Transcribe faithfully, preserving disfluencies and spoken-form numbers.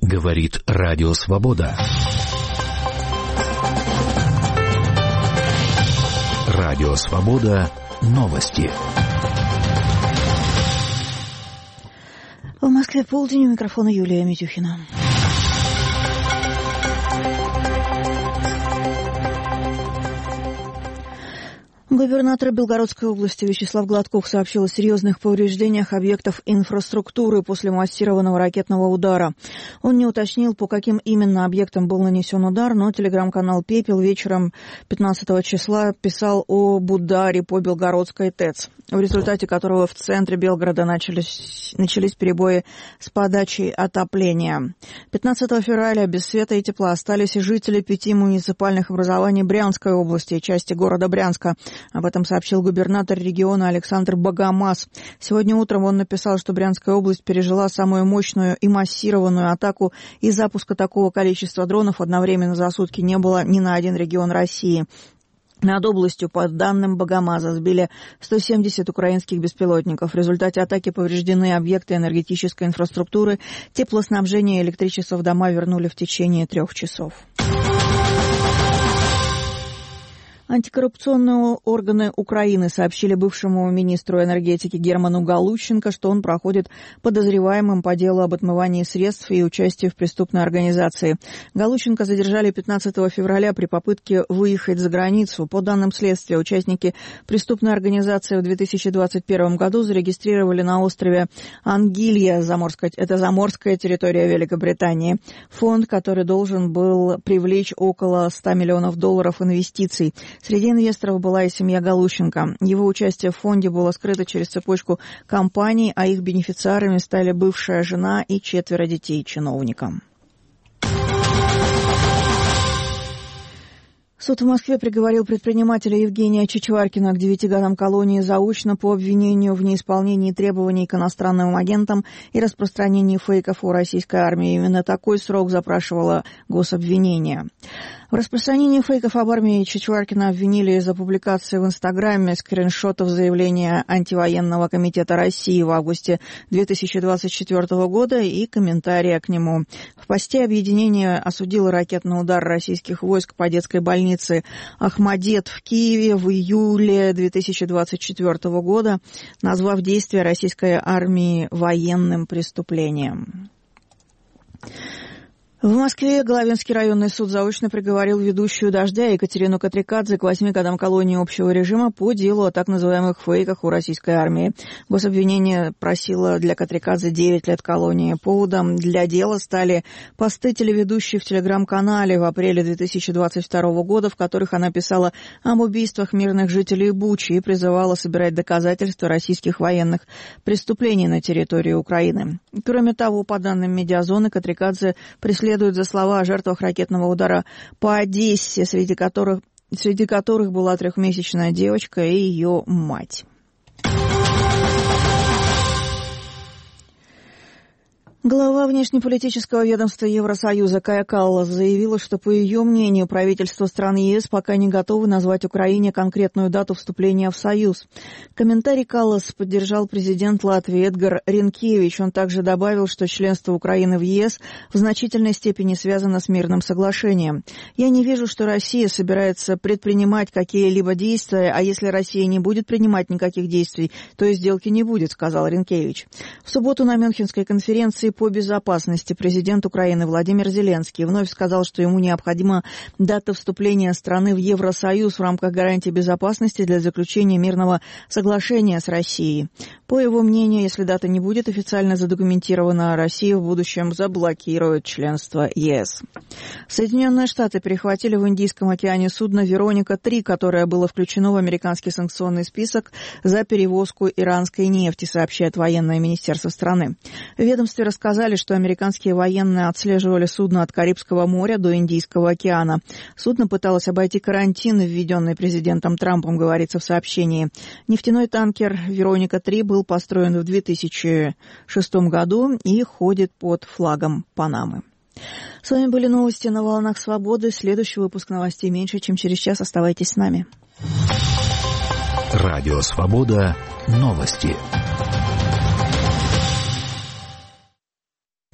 Говорит Радио Свобода. Радио Свобода. Новости. В Москве полдень, у микрофона Юлия Митюхина. Губернатор Белгородской области Вячеслав Гладков сообщил о серьезных повреждениях объектов инфраструктуры после массированного ракетного удара. Он не уточнил, по каким именно объектам был нанесен удар, но телеграм-канал «Пепел» вечером пятнадцатого числа писал об ударе по Белгородской ТЭЦ, в результате которого в центре Белгорода начались, начались перебои с подачей отопления. пятнадцатого февраля без света и тепла остались и жители пяти муниципальных образований Брянской области и части города Брянска. Об этом сообщил губернатор региона Александр Богомаз. Сегодня утром он написал, что Брянская область пережила самую мощную и массированную атаку, и запуска такого количества дронов одновременно за сутки не было ни на один регион России. Над областью, по данным Богомаза, сбили сто семьдесят украинских беспилотников. В результате атаки повреждены объекты энергетической инфраструктуры. Теплоснабжение и электричество в дома вернули в течение трех часов. Антикоррупционные органы Украины сообщили бывшему министру энергетики Герману Галущенко, что он проходит подозреваемым по делу об отмывании средств и участии в преступной организации. Галущенко задержали пятнадцатого февраля при попытке выехать за границу. По данным следствия, участники преступной организации в две тысячи двадцать первом году зарегистрировали на острове Ангилья, заморская, это заморская территория Великобритании, фонд, который должен был привлечь около ста миллионов долларов инвестиций. Среди инвесторов была и семья Галущенко. Его участие в фонде было скрыто через цепочку компаний, а их бенефициарами стали бывшая жена и четверо детей чиновника. Суд в Москве приговорил предпринимателя Евгения Чичваркина к девяти годам колонии заочно по обвинению в неисполнении требований к иностранным агентам и распространении фейков о российской армии. Именно такой срок запрашивало гособвинение. В распространении фейков об армии Чичваркина обвинили за публикации в Инстаграме скриншотов заявления антивоенного комитета России в августе две тысячи двадцать четвёртого года и комментария к нему. В посте объединение осудило ракетный удар российских войск по детской больнице Ахмадет в Киеве в июле две тысячи двадцать четвёртого года, назвав действия российской армии военным преступлением. В Москве Головинский районный суд заочно приговорил ведущую «Дождя» Екатерину Катрикадзе к восьми годам колонии общего режима по делу о так называемых фейках у российской армии. Гособвинение просило для Катрикадзе девять лет колонии. Поводом для дела стали посты телеведущей в телеграм-канале в апреле две тысячи двадцать второго года, в которых она писала об убийствах мирных жителей Бучи и призывала собирать доказательства российских военных преступлений на территории Украины. Кроме того, по данным Медиазоны, Катрикадзе преследует за слова о жертвах ракетного удара по Одессе, среди которых, среди которых была трехмесячная девочка и ее мать. Глава внешнеполитического ведомства Евросоюза Кая Каллас заявила, что, по ее мнению, правительство стран ЕС пока не готовы назвать Украине конкретную дату вступления в Союз. Комментарий Каллас поддержал президент Латвии Эдгар Ринкевич. Он также добавил, что членство Украины в ЕС в значительной степени связано с мирным соглашением. «Я не вижу, что Россия собирается предпринимать какие-либо действия, а если Россия не будет принимать никаких действий, то и сделки не будет», — сказал Ринкевич. В субботу на Мюнхенской конференции по безопасности президент Украины Владимир Зеленский вновь сказал, что ему необходима дата вступления страны в Евросоюз в рамках гарантий безопасности для заключения мирного соглашения с Россией. По его мнению, если дата не будет официально задокументирована, Россия в будущем заблокирует членство ЕС. Соединенные Штаты перехватили в Индийском океане судно «Вероника-три», которое было включено в американский санкционный список за перевозку иранской нефти, сообщает военное министерство страны. В ведомстве рассказали, Сказали, что американские военные отслеживали судно от Карибского моря до Индийского океана. Судно пыталось обойти карантин, введенный президентом Трампом, говорится в сообщении. Нефтяной танкер «Вероника-три» был построен в две тысячи шестом году и ходит под флагом Панамы. С вами были новости на волнах Свободы. Следующий выпуск новостей меньше, чем через час. Оставайтесь с нами. Радио Свобода. Новости.